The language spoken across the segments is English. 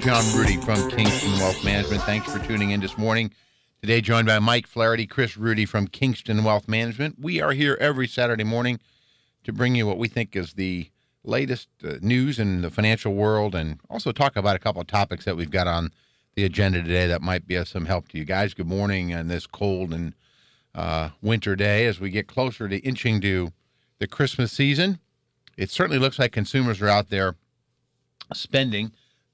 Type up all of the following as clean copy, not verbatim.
John Rudy from Kingston Wealth Management. Thanks for tuning in this morning. Today, joined by Mike Flaherty, Chris Rudy from Kingston Wealth Management. We are here every Saturday morning to bring you what we think is the latest news in the financial world and also talk about a couple of topics that we've got on the agenda today that might be of some help to you guys. Good morning on this cold and winter day as we get closer to inching to the Christmas season. It certainly looks like consumers are out there spending.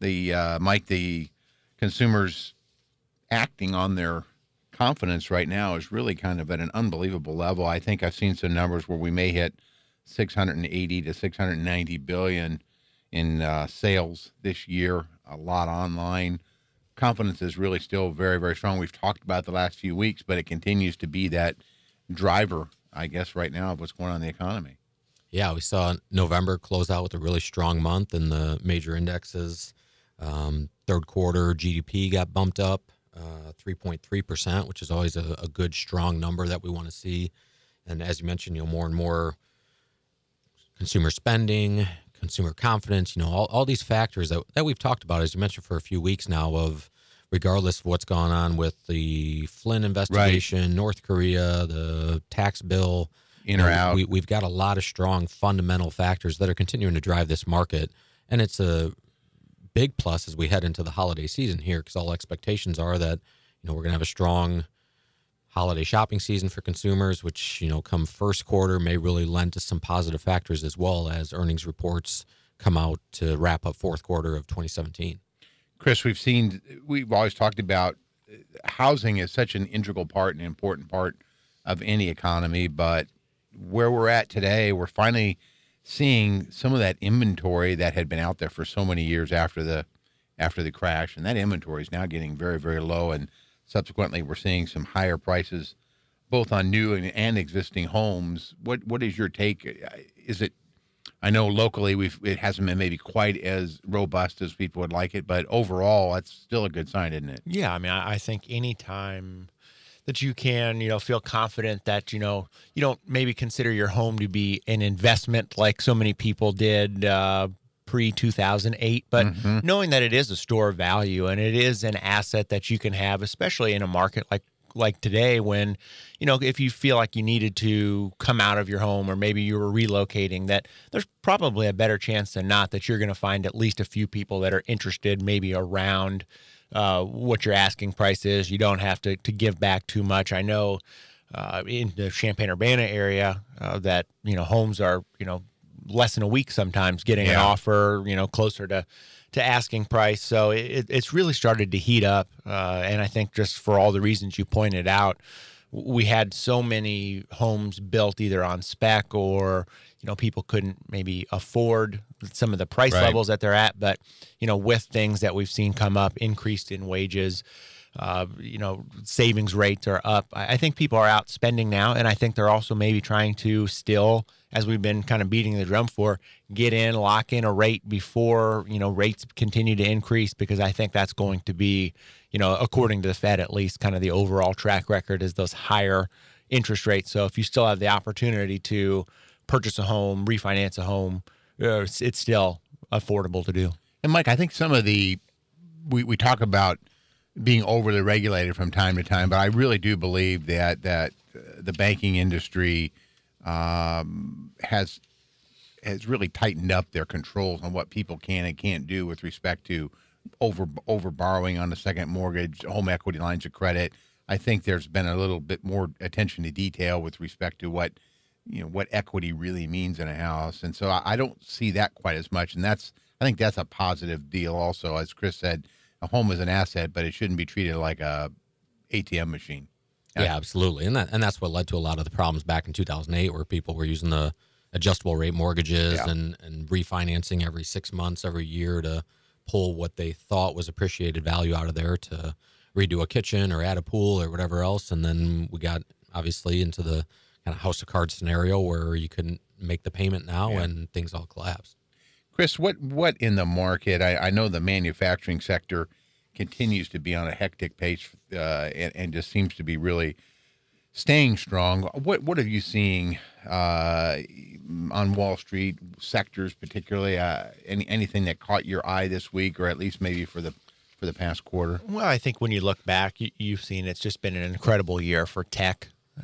The consumers acting on their confidence right now is really kind of at an unbelievable level. I think I've seen some numbers where we may hit 680 to 690 billion in sales this year. A lot online. Confidence is really still very, very strong. We've talked about the last few weeks, but it continues to be that driver, I guess, right now of what's going on in the economy. Yeah, we saw November close out with a really strong month in the major indexes. Third quarter GDP got bumped up 3.3%, which is always a good, strong number that we want to see. And as you mentioned, more and more consumer spending, consumer confidence, all these factors that we've talked about, as you mentioned, for a few weeks now, of regardless of what's gone on with the Flynn investigation, right, North Korea, the tax bill, in or out. We've got a lot of strong fundamental factors that are continuing to drive this market. And it's a big plus as we head into the holiday season here, because all expectations are that, we're going to have a strong holiday shopping season for consumers, which, come first quarter may really lend to some positive factors as well as earnings reports come out to wrap up fourth quarter of 2017. Chris, we've always talked about housing is such an integral part and important part of any economy, but where we're at today, we're finally seeing some of that inventory that had been out there for so many years after the crash, and that inventory is now getting very, very low, and subsequently we're seeing some higher prices both on new and existing homes. What is your take? Is it, I know locally it hasn't been maybe quite as robust as people would like it, but overall that's still a good sign, isn't it? Yeah, I think any time that you can, feel confident that, you don't maybe consider your home to be an investment like so many people did pre-2008, but knowing that it is a store of value and it is an asset that you can have, especially in a market like today when, if you feel like you needed to come out of your home or maybe you were relocating, that there's probably a better chance than not that you're going to find at least a few people that are interested maybe around what your asking price is. You don't have to give back too much. I know in the Champaign-Urbana area that, homes are, less than a week sometimes getting an offer, closer to asking price. So it's really started to heat up. And I think just for all the reasons you pointed out, we had so many homes built either on spec or, people couldn't maybe afford some of the price levels that they're at. But, with things that we've seen come up, increased in wages, savings rates are up. I think people are out spending now. And I think they're also maybe trying to still, as we've been kind of beating the drum for, get in, lock in a rate before, rates continue to increase, because I think that's going to be, according to the Fed, at least kind of the overall track record is those higher interest rates. So if you still have the opportunity to purchase a home, refinance a home, it's still affordable to do. And Mike, I think some of we talk about being overly regulated from time to time, but I really do believe that the banking industry has really tightened up their controls on what people can and can't do with respect to over borrowing on the second mortgage, home equity lines of credit. I think there's been a little bit more attention to detail with respect to what equity really means in a house, and so I don't see that quite as much. And I think that's a positive deal. Also, as Chris said, a home is an asset, but it shouldn't be treated like a ATM machine. Yeah, absolutely. And that's what led to a lot of the problems back in 2008, where people were using the adjustable rate mortgages and refinancing every 6 months, every year to pull what they thought was appreciated value out of there to redo a kitchen or add a pool or whatever else. And then we got obviously into the kind of house of cards scenario where you couldn't make the payment now and things all collapsed. Chris, what in the market? I know the manufacturing sector continues to be on a hectic pace and just seems to be really staying strong. What have you seen on Wall Street sectors, particularly? Anything that caught your eye this week, or at least maybe for the past quarter? Well, I think when you look back, you've seen it's just been an incredible year for tech.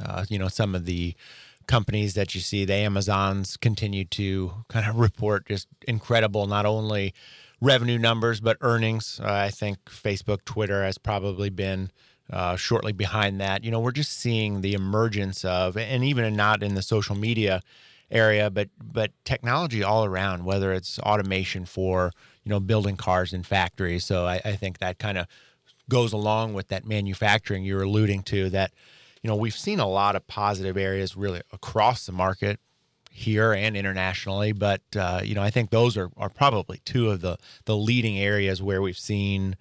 Some of the companies that you see, the Amazons, continue to kind of report just incredible, not only revenue numbers, but earnings. I think Facebook, Twitter has probably been shortly behind that. We're just seeing the emergence of, and even not in the social media area, but technology all around, whether it's automation for, building cars in factories. So I think that kind of goes along with that manufacturing you're alluding to, that, we've seen a lot of positive areas really across the market here and internationally. But, I think those are probably two of the leading areas where we've seen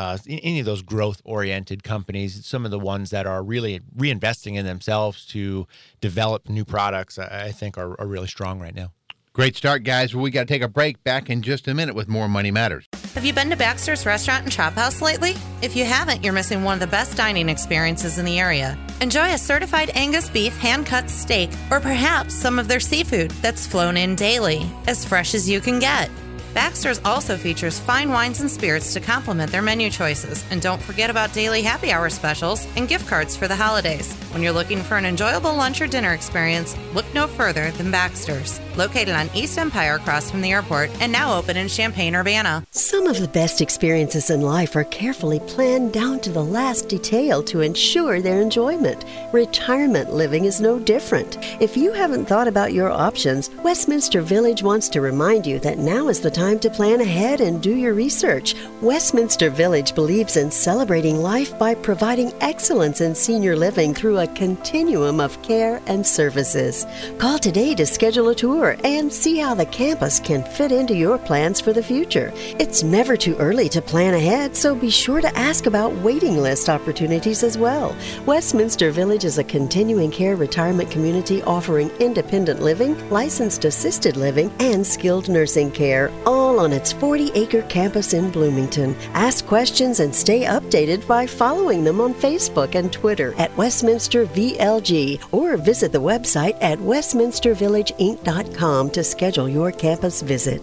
any of those growth-oriented companies, some of the ones that are really reinvesting in themselves to develop new products, I think are really strong right now. Great start, guys. Well, we got to take a break. Back in just a minute with more Money Matters. Have you been to Baxter's Restaurant and Chop House lately? If you haven't, you're missing one of the best dining experiences in the area. Enjoy a certified Angus beef hand-cut steak, or perhaps some of their seafood that's flown in daily, as fresh as you can get. Baxter's also features fine wines and spirits to complement their menu choices. And don't forget about daily happy hour specials and gift cards for the holidays. When you're looking for an enjoyable lunch or dinner experience, look no further than Baxter's. Located on East Empire across from the airport and now open in Champaign-Urbana. Some of the best experiences in life are carefully planned down to the last detail to ensure their enjoyment. Retirement living is no different. If you haven't thought about your options, Westminster Village wants to remind you that now is the time to plan ahead and do your research. Westminster Village believes in celebrating life by providing excellence in senior living through a continuum of care and services. Call today to schedule a tour and see how the campus can fit into your plans for the future. It's never too early to plan ahead, so be sure to ask about waiting list opportunities as well. Westminster Village is a continuing care retirement community offering independent living, licensed assisted living, and skilled nursing care, all on its 40-acre campus in Bloomington. Ask questions and stay updated by following them on Facebook and Twitter at Westminster VLG, or visit the website at westminstervillageinc.com to schedule your campus visit.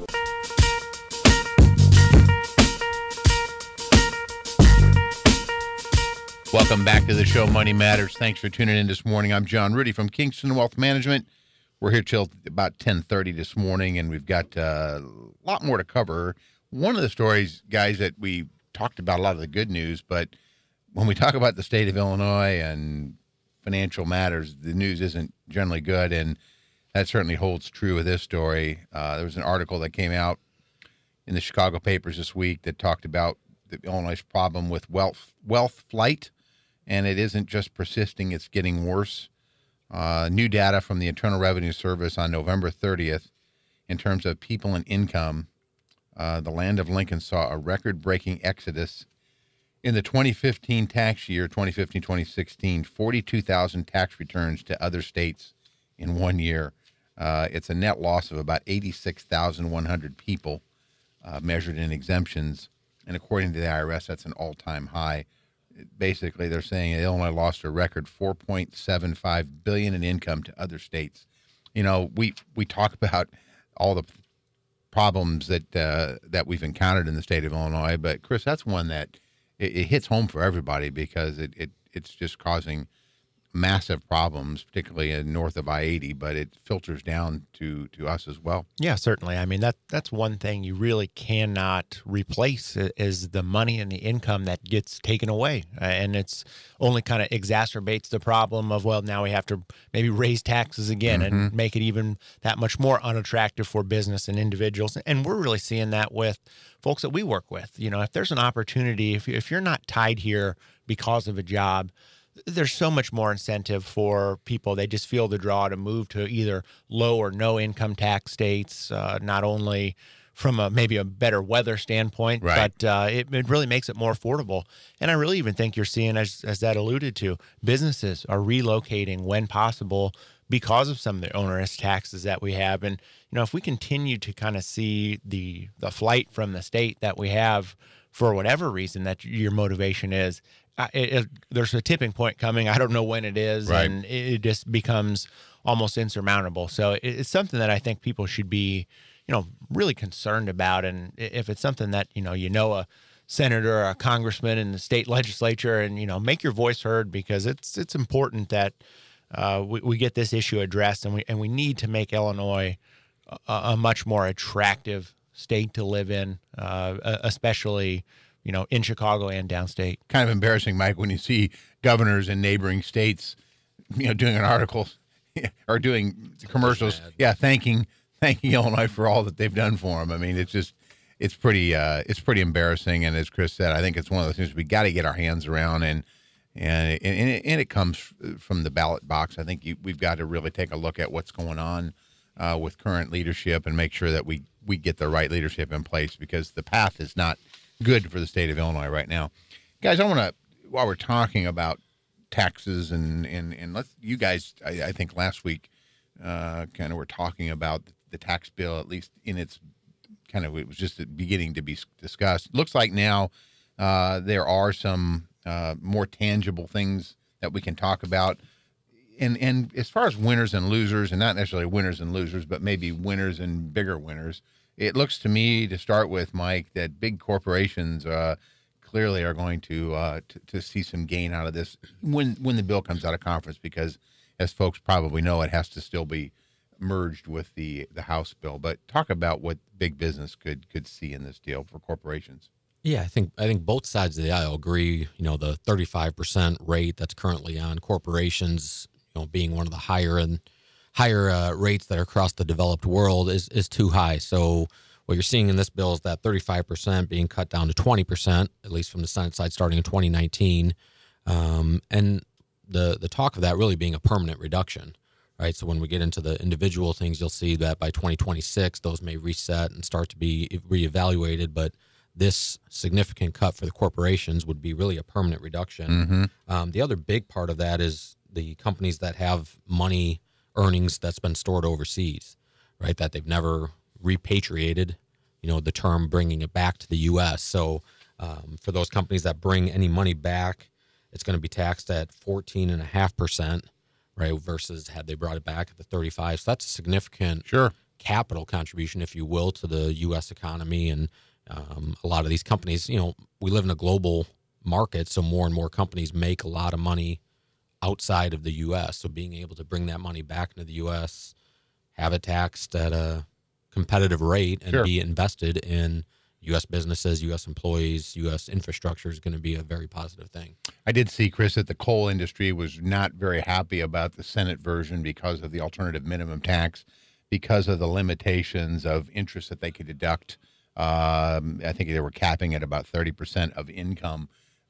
Welcome back to the show, Money Matters. Thanks for tuning in this morning. I'm John Rudy from Kingston Wealth Management. We're here till about 10:30 this morning, and we've got a lot more to cover. One of the stories, guys, that we talked about, a lot of the good news, but when we talk about the state of Illinois and financial matters, the news isn't generally good, and that certainly holds true with this story. There was an article that came out in the Chicago papers this week that talked about the Illinois' problem with wealth flight, and it isn't just persisting, it's getting worse. New data from the Internal Revenue Service on November 30th in terms of people and income. The land of Lincoln saw a record-breaking exodus. In the 2015 tax year, 2015-2016, 42,000 tax returns to other states in 1 year. It's a net loss of about 86,100 people measured in exemptions. And according to the IRS, that's an all-time high. Basically, they're saying Illinois lost a record $4.75 billion in income to other states. We talk about all the problems that we've encountered in the state of Illinois, but Chris, that's one that it hits home for everybody because it's just causing massive problems, particularly north of I-80, but it filters down to us as well. Yeah, certainly. I mean, that's one thing you really cannot replace is the money and the income that gets taken away. And it's only kind of exacerbates the problem of, well, now we have to maybe raise taxes again and make it even that much more unattractive for business and individuals. And we're really seeing that with folks that we work with. If there's an opportunity, if you're not tied here because of a job, there's so much more incentive for people. They just feel the draw to move to either low or no income tax states, not only from maybe a better weather standpoint, right, but it really makes it more affordable. And I really even think you're seeing, as that alluded to, businesses are relocating when possible because of some of the onerous taxes that we have. And, if we continue to kind of see the flight from the state that we have for whatever reason that your motivation is, there's a tipping point coming. I don't know when it is, Right. and it just becomes almost insurmountable. So it's something that I think people should be, really concerned about. And if it's something that, a senator or a congressman in the state legislature, and, make your voice heard, because it's important that we get this issue addressed, and we need to make Illinois a much more attractive state to live in, especially, in Chicago and downstate. Kind of embarrassing, Mike, when you see governors in neighboring states, doing an article or doing commercials, thanking Illinois for all that they've done for them. I mean, it's pretty embarrassing. And as Chris said, I think it's one of those things we got to get our hands around, and it comes from the ballot box. I think we've got to really take a look at what's going on with current leadership and make sure that we get the right leadership in place, because the path is not good for the state of Illinois right now. Guys, I want to, while we're talking about taxes and let's, you guys, I think last week kind of were talking about the tax bill, at least in its kind of, it was just beginning to be discussed. Looks like now there are some more tangible things that we can talk about. And as far as winners and losers, and not necessarily winners and losers, but maybe winners and bigger winners, it looks to me, to start with, Mike, that big corporations clearly are going to see some gain out of this when the bill comes out of conference, because, as folks probably know, it has to still be merged with the House bill. But talk about what big business could see in this deal for corporations. Yeah, I think both sides of the aisle agree. The 35% rate that's currently on corporations, being one of the higher rates that are across the developed world, is too high. So what you're seeing in this bill is that 35% being cut down to 20%, at least from the Senate side, starting in 2019, and the talk of that really being a permanent reduction, right? So when we get into the individual things, you'll see that by 2026, those may reset and start to be reevaluated, but this significant cut for the corporations would be really a permanent reduction. Mm-hmm. The other big part of that is the companies that have money earnings that's been stored overseas, right, that they've never repatriated, the term bringing it back to the U.S. So for those companies that bring any money back, it's going to be taxed at 14.5%, right, versus had they brought it back at the 35%. So that's a significant capital contribution, if you will, to the U.S. economy. And a lot of these companies, we live in a global market, so more and more companies make a lot of money outside of the U.S. So being able to bring that money back into the U.S., have it taxed at a competitive rate, and be invested in U.S. businesses, U.S. employees, U.S. infrastructure is going to be a very positive thing. I did see, Chris, that the coal industry was not very happy about the Senate version because of the alternative minimum tax, because of the limitations of interest that they could deduct. I think they were capping at about 30% of income.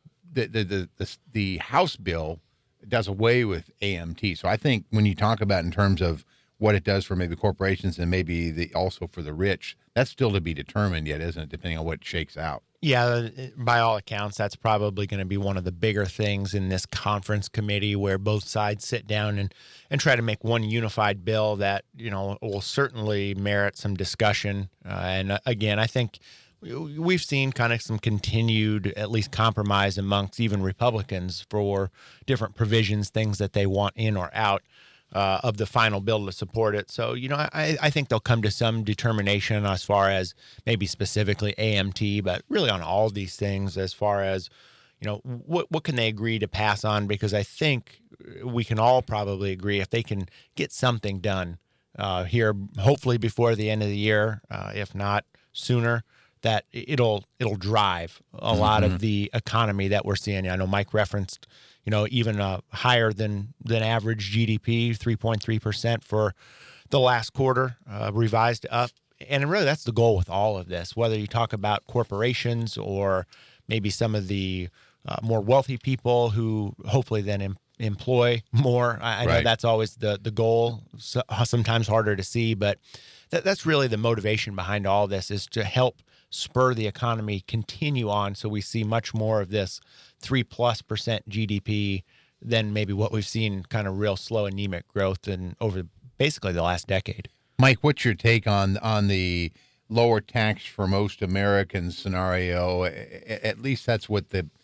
The House bill does away with AMT. So I think when you talk about in terms of what it does for maybe corporations and maybe also for the rich, that's still to be determined yet, isn't it, depending on what shakes out? Yeah, by all accounts, that's probably going to be one of the bigger things in this conference committee, where both sides sit down and try to make one unified bill that, will certainly merit some discussion. And again, I think we've seen kind of some continued, at least, compromise amongst even Republicans for different provisions, things that they want in or out of the final bill to support it. So, I think they'll come to some determination as far as maybe specifically AMT, but really on all these things as far as, what can they agree to pass on? Because I think we can all probably agree, if they can get something done here, hopefully before the end of the year, if not sooner, that it'll drive a lot of the economy that we're seeing. I know Mike referenced, even higher than average GDP, 3.3% for the last quarter, revised up. And really, that's the goal with all of this, whether you talk about corporations or maybe some of the more wealthy people who hopefully then employ more. I know that's always the goal, sometimes harder to see, but that's really the motivation behind all this, is to help spur the economy continue on, so we see much more of this 3+% GDP than maybe what we've seen, kind of real slow anemic growth over basically the last decade. Mike, what's your take on the lower tax for most Americans scenario? At least that's what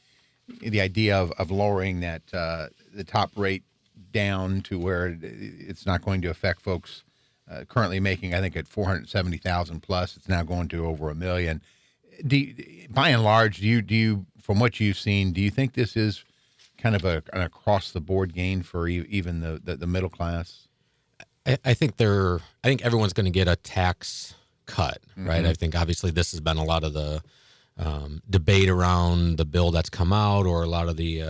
the idea of lowering that the top rate down to where it's not going to affect folks currently making, I think, at 470,000 plus. It's now going to over $1 million. By and large, do you from what you've seen, do you think this is kind of an across the board gain for even the middle class? I think everyone's going to get a tax cut, right? I think obviously this has been a lot of the debate around the bill that's come out, or a lot of the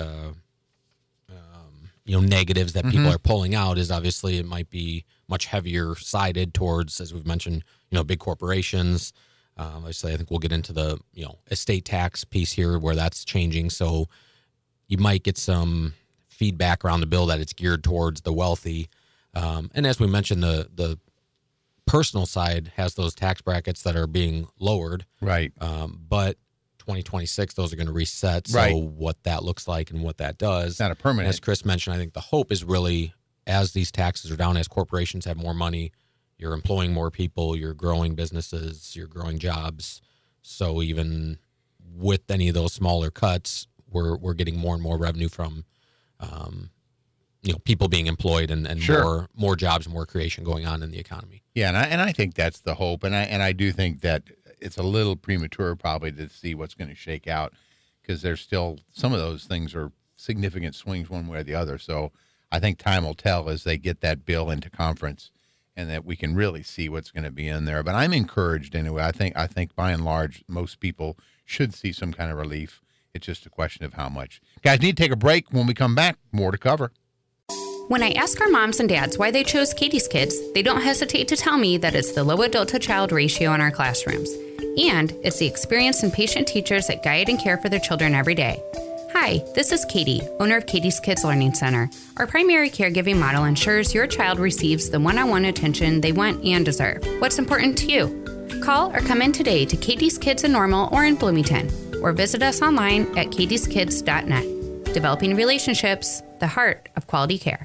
negatives that people are pulling out is obviously it might be much heavier sided towards, as we've mentioned, big corporations. Obviously, I think we'll get into the estate tax piece here where that's changing. So you might get some feedback around the bill that it's geared towards the wealthy. And as we mentioned, the personal side has those tax brackets that are being lowered. Right. But 2026, those are going to reset. So Right. what that looks like and what that does. It's not a permanent. As Chris mentioned, I think the hope is really as these taxes are down, as corporations have more money, you're employing more people, you're growing businesses, you're growing jobs. So even with any of those smaller cuts, we're getting more and more revenue from people being employed and Sure. more jobs, more creation going on in the economy. Yeah, and I think that's the hope, and I do think that it's a little premature probably to see what's going to shake out, because there's still some of those things are significant swings one way or the other. So I think time will tell as they get that bill into conference, and that we can really see what's going to be in there. But I'm encouraged anyway. I think by and large most people should see some kind of relief. It's just a question of how much. Guys, need to take a break. When we come back, more to cover. When I ask our moms and dads why they chose Katie's Kids, they don't hesitate to tell me that it's the low adult-to-child ratio in our classrooms. And it's the experienced and patient teachers that guide and care for their children every day. Hi, this is Katie, owner of Katie's Kids Learning Center. Our primary caregiving model ensures your child receives the one-on-one attention they want and deserve. What's important to you? Call or come in today to Katie's Kids in Normal or in Bloomington, or visit us online at katieskids.net. Developing relationships, the heart of quality care.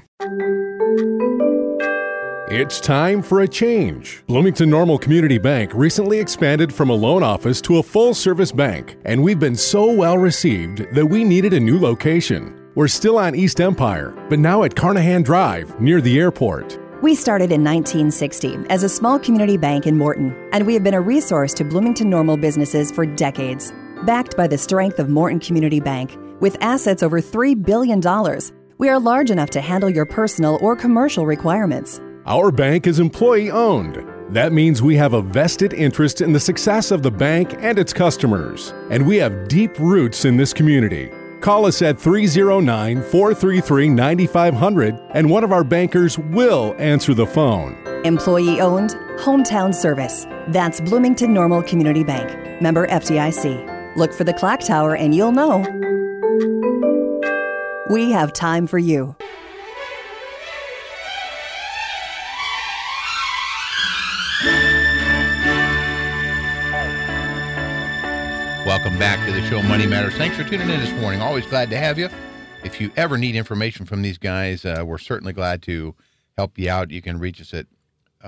It's time for a change. Bloomington Normal Community Bank recently expanded from a loan office to a full-service bank, and we've been so well received that we needed a new location. We're still on East Empire, but now at Carnahan Drive, near the airport. We started in 1960 as a small community bank in Morton, and we have been a resource to Bloomington Normal businesses for decades. Backed by the strength of Morton Community Bank, with assets over $3 billion, we are large enough to handle your personal or commercial requirements. Our bank is employee-owned. That means we have a vested interest in the success of the bank and its customers, and we have deep roots in this community. Call us at 309-433-9500, and one of our bankers will answer the phone. Employee-owned, hometown service. That's Bloomington Normal Community Bank. Member FDIC. Look for the clock tower and you'll know. We have time for you. Welcome back to the show, Money Matters. Thanks for tuning in this morning. Always glad to have you. If you ever need information from these guys, we're certainly glad to help you out. You can reach us at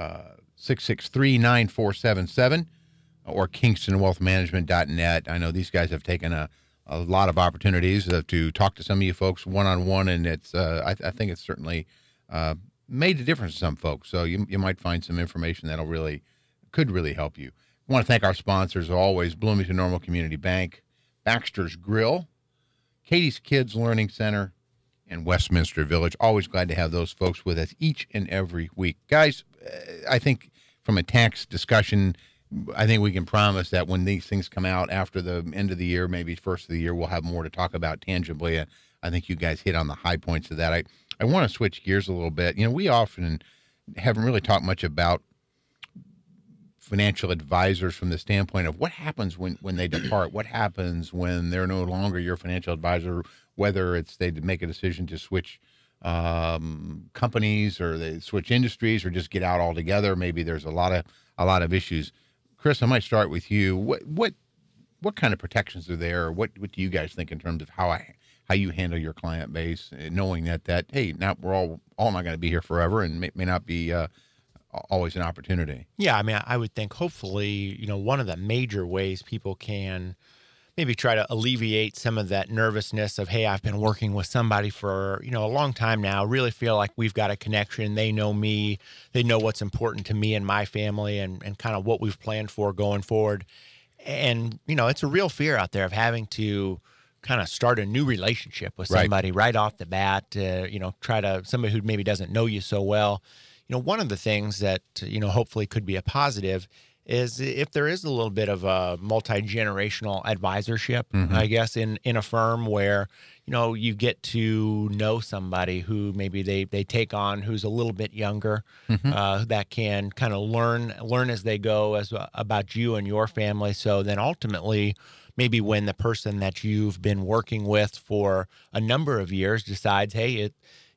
663-9477 or kingstonwealthmanagement.net. I know these guys have taken a lot of opportunities to talk to some of you folks one-on-one, and it's I think it's certainly made a difference to some folks. So you might find some information that'll could really help you. I want to thank our sponsors, as always, Bloomington Normal Community Bank, Baxter's Grill, Katie's Kids Learning Center, and Westminster Village. Always glad to have those folks with us each and every week. Guys, I think from a tax discussion, I think we can promise that when these things come out after the end of the year, maybe first of the year, we'll have more to talk about tangibly. I think you guys hit on the high points of that. I want to switch gears a little bit. We often haven't really talked much about financial advisors from the standpoint of what happens when they depart, what happens when they're no longer your financial advisor, whether it's they make a decision to switch companies or they switch industries or just get out altogether. Maybe there's a lot of issues. Chris, I might start with you. What kind of protections are there? What do you guys think in terms of how you handle your client base, knowing that hey, now we're all not going to be here forever and may not be always an opportunity? Yeah, I mean, I would think hopefully, one of the major ways people can maybe try to alleviate some of that nervousness of, hey, I've been working with somebody for, a long time now, really feel like we've got a connection. They know me, they know what's important to me and my family and kind of what we've planned for going forward. And, it's a real fear out there of having to kind of start a new relationship with somebody right off the bat, somebody who maybe doesn't know you so well. One of the things that, hopefully could be a positive is if there is a little bit of a multi-generational advisorship, I guess, in a firm where, you get to know somebody who maybe they take on who's a little bit younger, that can kind of learn as they go about you and your family. So then ultimately, maybe when the person that you've been working with for a number of years decides, hey,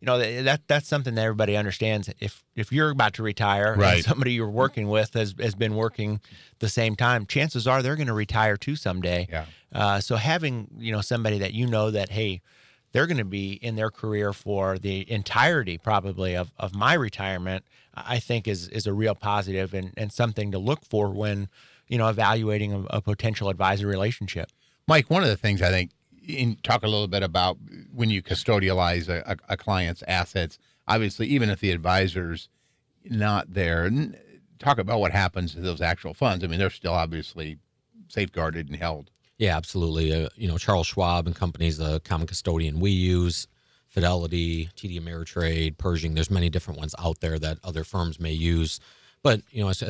that's something that everybody understands. If you're about to retire and somebody you're working with has been working the same time, chances are they're going to retire too someday. Yeah. So having, somebody that that, hey, they're going to be in their career for the entirety probably of my retirement, I think is a real positive and something to look for when, evaluating a potential advisor relationship. Mike, one of the things I think, talk a little bit about when you custodialize a client's assets, obviously, even if the advisor's not there, talk about what happens to those actual funds. I mean, they're still obviously safeguarded and held. Yeah, absolutely. Charles Schwab and Company's the common custodian we use, Fidelity, TD Ameritrade, Pershing. There's many different ones out there that other firms may use. But,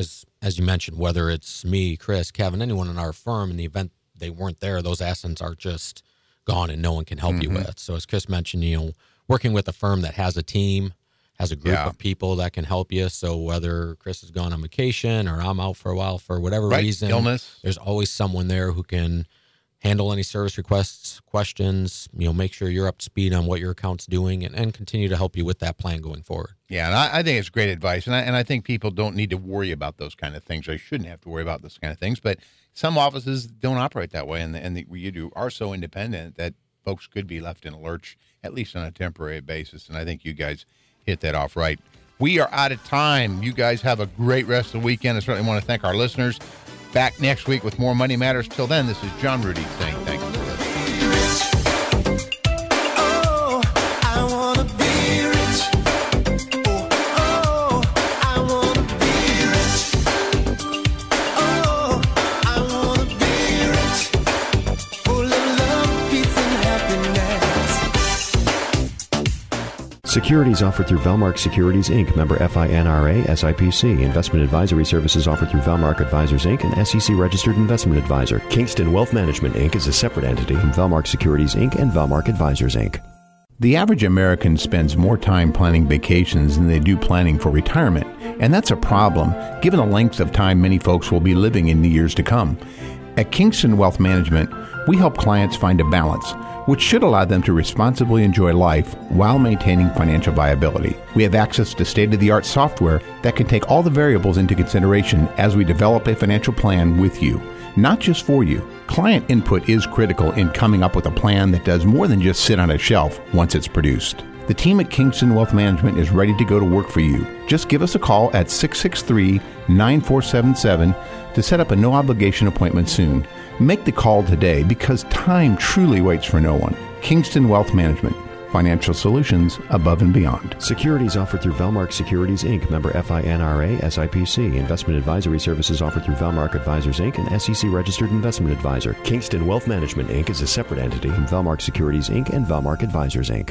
as you mentioned, whether it's me, Chris, Kevin, anyone in our firm, in the event they weren't there, those assets are just gone and no one can help you with. So as Chris mentioned, working with a firm that has a team, has a group of people that can help you. So whether Chris is gone on vacation or I'm out for a while for whatever reason, illness, there's always someone there who can handle any service requests, questions, make sure you're up to speed on what your account's doing and continue to help you with that plan going forward. Yeah, and I think it's great advice. And I think people don't need to worry about those kind of things. They shouldn't have to worry about those kind of things. But some offices don't operate that way, and you are so independent that folks could be left in a lurch, at least on a temporary basis. And I think you guys hit that off right. We are out of time. You guys have a great rest of the weekend. I certainly want to thank our listeners. Back next week with more Money Matters. Till then, this is John Rudy saying thank you for listening. Securities offered through Velmark Securities, Inc., member FINRA, SIPC. Investment advisory services offered through Velmark Advisors, Inc., an SEC-registered investment advisor. Kingston Wealth Management, Inc. is a separate entity from Velmark Securities, Inc. and Velmark Advisors, Inc. The average American spends more time planning vacations than they do planning for retirement, and that's a problem, given the length of time many folks will be living in the years to come. At Kingston Wealth Management, we help clients find a balance, which should allow them to responsibly enjoy life while maintaining financial viability. We have access to state-of-the-art software that can take all the variables into consideration as we develop a financial plan with you, not just for you. Client input is critical in coming up with a plan that does more than just sit on a shelf once it's produced. The team at Kingston Wealth Management is ready to go to work for you. Just give us a call at 663-9477 to set up a no-obligation appointment soon. Make the call today because time truly waits for no one. Kingston Wealth Management. Financial solutions above and beyond. Securities offered through Velmark Securities, Inc., member FINRA, SIPC. Investment advisory services offered through Velmark Advisors, Inc., an SEC-registered investment advisor. Kingston Wealth Management, Inc. is a separate entity from Velmark Securities, Inc. and Velmark Advisors, Inc.